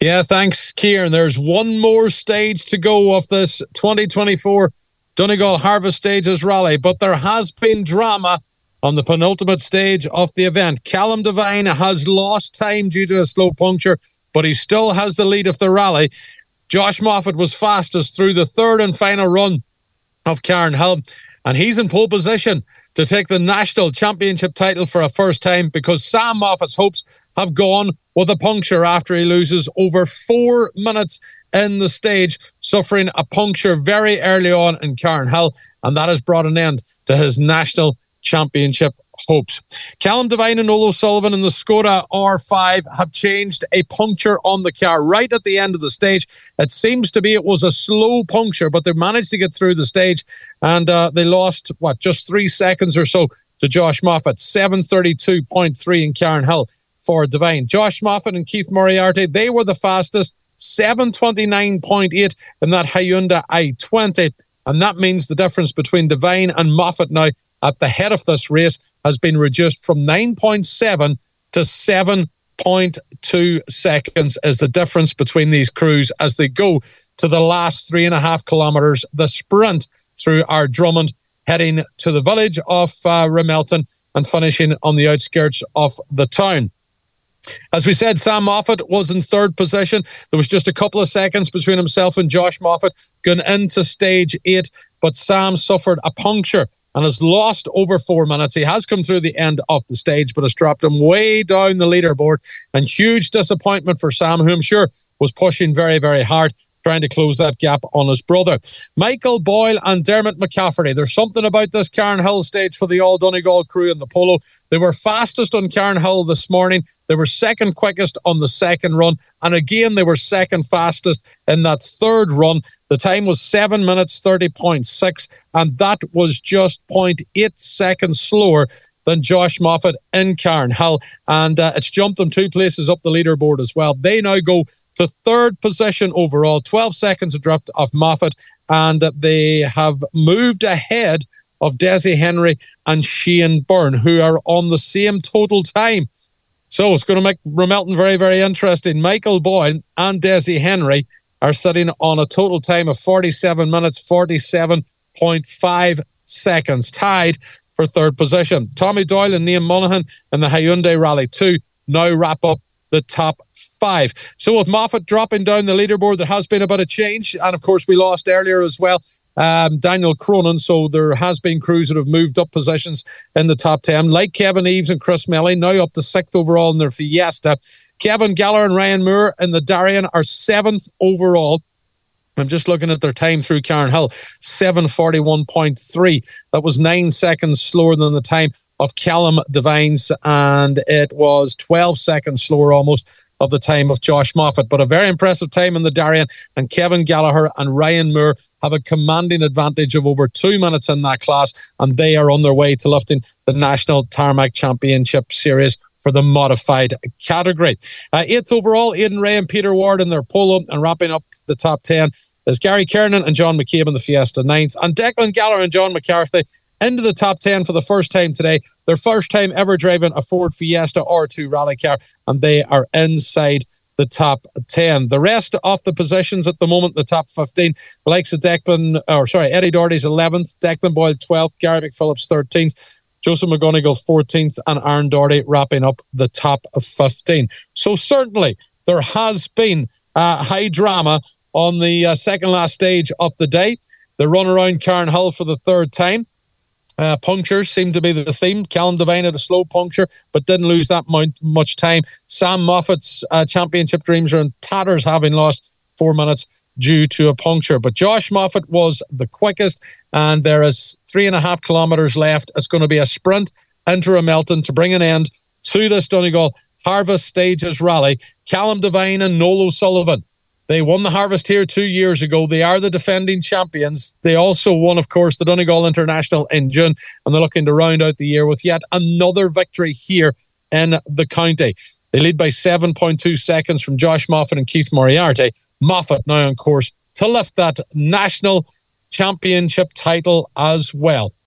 Yeah, thanks, Kieran. There's one more stage to go of this 2024 Donegal Harvest Stages Rally, but there has been drama on the penultimate stage of the event. Callum Devine has lost time due to a slow puncture, but he still has the lead of the rally. Josh Moffat was fastest through the third and final run of Cairnhill, and he's in pole position to take the national championship title for a first time, because Sam Moffat's hopes have gone with a puncture after he loses over 4 minutes in the stage, suffering a puncture very early on in Cairnhill, and that has brought an end to his national championship hopes. Callum Devine and Olo Sullivan in the Skoda R5 have changed a puncture on the car right at the end of the stage. It seems to be it was a slow puncture, but they managed to get through the stage, and they lost, just 3 seconds or so to Josh Moffat. 7:32.3 in Cairnhill for Devine. Josh Moffat and Keith Moriarty, they were the fastest. 7:29.8 in that Hyundai i20. And that means the difference between Devine and Moffat now at the head of this race has been reduced from 9.7 to 7.2 seconds is the difference between these crews as they go to the last 3.5 kilometres, the sprint through Ardrummound, heading to the village of Ramelton and finishing on the outskirts of the town. As we said, Sam Moffat was in third position. There was just a couple of seconds between himself and Josh Moffat going into stage 8, but Sam suffered a puncture and has lost over 4 minutes. He has come through the end of the stage, but has dropped him way down the leaderboard, and huge disappointment for Sam, who I'm sure was pushing very, very hard, trying to close that gap on his brother. Michael Boyle and Dermot McCafferty. There's something about this Cairnhill stage for the All Donegal crew in the polo. They were fastest on Cairnhill this morning. They were second quickest on the second run. And again, they were second fastest in that third run. The time was 7 minutes 30.6. And that was just 0.8 seconds slower than Josh Moffat in Cairnhill. And it's jumped them 2 places up the leaderboard as well. They now go to third position overall, 12 seconds adrift of Moffat, and they have moved ahead of Desi Henry and Shane Byrne, who are on the same total time. So it's going to make Ramelton very, very interesting. Michael Boyle and Desi Henry are sitting on a total time of 47 minutes, 47.5 seconds, tied for third position. Tommy Doyle and Liam Monaghan in the Hyundai Rally 2 now wrap up the top 5. So with Moffat dropping down the leaderboard, there has been a bit of change. And of course, we lost earlier as well Daniel Cronin. So there has been crews that have moved up positions in the top 10, like Kevin Eves and Chris Melly, now up to 6th overall in their Fiesta. Kevin Gallagher and Ryan Moore in the Darien are 7th overall. I'm just looking at their time through Cairnhill, 7:41.3. That was 9 seconds slower than the time of Callum Devine's, and it was 12 seconds slower almost of the time of Josh Moffat. But a very impressive time in the Darien, and Kevin Gallagher and Ryan Moore have a commanding advantage of over 2 minutes in that class, and they are on their way to lifting the National Tarmac Championship Series for the modified category. 8th overall, Aidan Ray and Peter Ward in their polo, and wrapping up the top 10 is Gary Kernan and John McCabe in the Fiesta 9th, and Declan Gallagher and John McCarthy into the top 10 for the first time today. Their first time ever driving a Ford Fiesta R2 rally car, and they are inside the top 10. The rest of the positions at the moment, the top 15, the likes of Eddie Doherty's 11th, Declan Boyle 12th, Gary McPhillips 13th, Joseph McGonigal 14th, and Aaron Doherty wrapping up the top 15. So certainly there has been high drama on the second last stage of the day. The run around Cairnhill for the third time. Punctures seem to be the theme. Callum Devine had a slow puncture, but didn't lose that much time. Sam Moffat's championship dreams are in tatters, having lost 4 minutes due to a puncture. But Josh Moffat was the quickest, and there is 3.5 kilometres left. It's going to be a sprint into Ramelton to bring an end to this Donegal Harvest Stages Rally. Callum Devine and Noel O'Sullivan, they won the Harvest here 2 years ago. They are the defending champions. They also won, of course, the Donegal International in June, and they're looking to round out the year with yet another victory here in the county. They lead by 7.2 seconds from Josh Moffat and Keith Moriarty. Moffat now on course to lift that national championship title as well.